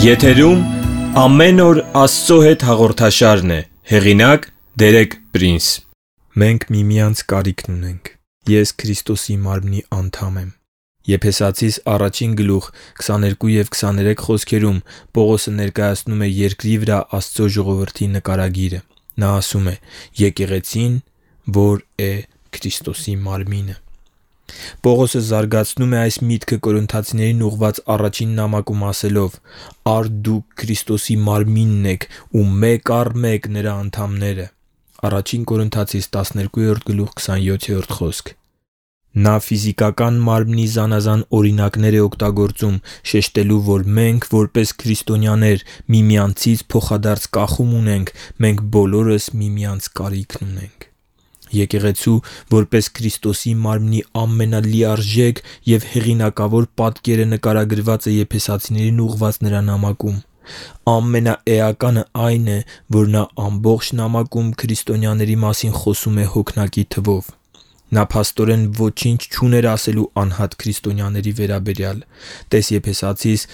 Եթերում ամեն օր Աստծո հետ հաղորդաշարն է, հեղինակ Դերեկ Պրինս։ Մենք միմյանց կարիքն ունենք։ Ես Քրիստոսի մարմնի անդամ եմ։ Եփեսացիս 1:22 եւ 23 խոսքերում Պողոսը ներկայացնում է երկրի վրա Աստծո ժողովրդի նկարագիրը։ Նա ասում է. եկեղեցին, որ է Քրիստոսի մարմինը։ Պողոսը զարգացնում է այս միտքը Կորինթացիներին ուղղված առաջին նամակում ասելով. «Արդ դուք Քրիստոսի մարմինն եք ու մեկ առ մեկ նրա անդամները»։ Առաջին Կորինթացիս 12:27 խոսք։ Նա ֆիզիկական մարմնի զանազան օրինակներ է օգտագործում, շեշտելու, որ մենք, որպես քրիստոնյաներ, միմյանցից փոխադարձ կախում ունենք, մենք բոլորս միմյանց կարիքն ունենք։ Եկեղեցու, որպես Քրիստոսի մարմնի ամենալիարժեք և հեղինակավոր պատկերը նկարագրված է Եփեսացիներին ուղղված նրա նամակում։ Ամենաէականը այն է, որ նա ամբողջ նամակում քրիստոնյաների մասին խոսում է հոգնակի թվով։ Նա փաստորեն ոչինչ չուներ ասելու անհատ քրիստոնյաների վերաբերյալ։ Տես Եփեսացիս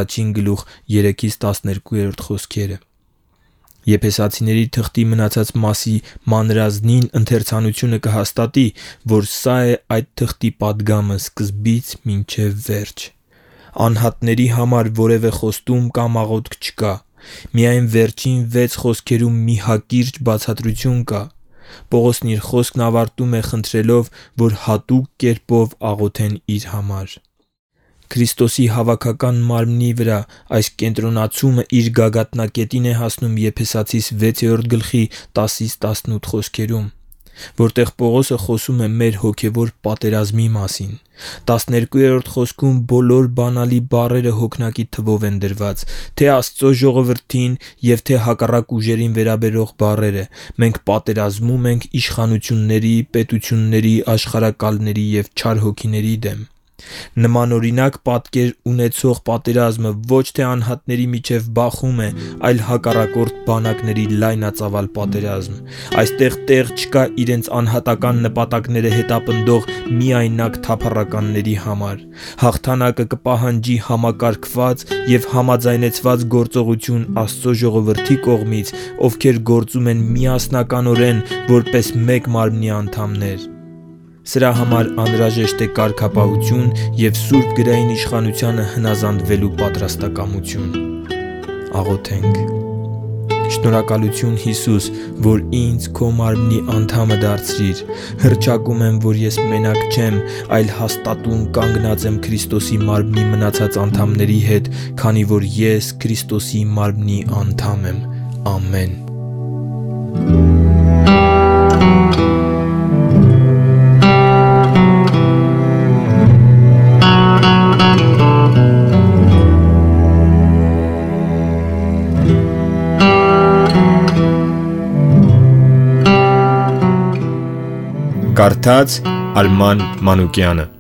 1:3-12 խոսքերը։ Եփեսացիների թղթի մնացած մասի մանրազնին ընթերցանությունը կհաստատի, որ սա է այդ թղթի պատգամը սկզբից մինչև վերջ։ Անհատների համար որևէ խոստում կամ աղոթք չկա։ Միայն վերջին 6 խոսքերում մի հակիրճ բացատրություն կա։ Պողոսն իր խոսքն ավարտում է խնդրելով, որ հատուկ կերպով աղոթեն իր համար։ Քրիստոսի հավաքական մարմնի վրա այս կենտրոնացումը իր գագաթնակետին է հասնում Եփեսացիս 6:10-18 խոսքերում, որտեղ Պողոսը խոսում է մեր հոգևոր պատերազմի մասին։ 12-րդ խոսքում բոլոր բանալի բառերը հոգնակի թվով են դրված, թե Աստծո ժողովրդին և թե հակառակ ուժերին վերաբերող բառերը։ Մենք պատերազմում ենք իշխանությունների, պետությունների, աշխարհակալների և չար հոգիների դեմ։ Նմանօրինակ պատկեր ունեցող պատերազմը ոչ թե անհատների միջև բախում է, այլ հակառակորդ բանակների լայնածավալ պատերազմ։ Այստեղ տեղ չկա իրենց անհատական նպատակները հետապնդող միայնակ թափառականների համար։ Հաղթանակը կպահանջի համակարգված և համաձայնեցված գործողություն Աստծո ժողովրդի կողմից, ովքեր գործում են միասնականորեն որպես մեկ մարմնի անդամներ։ Սրա համար անհրաժեշտ է կարգապահություն և Սուրբ գրային իշխանությանը հնազանդվելու պատրաստակամություն։ Աղոթենք։ Շնորհակալություն Հիսուս, որ ինձ քո մարմնի անդամը դարձրիր։ Հռչակում եմ, որ ես մենակ չեմ, այլ հաստատուն կանգնած եմ Քրիստոսի մարմնի մնացած անդամների հետ, քանի որ ես Քրիստոսի մարմնի անդամ եմ։ Ամեն։ Կարդաց Արման Մանուկյանը։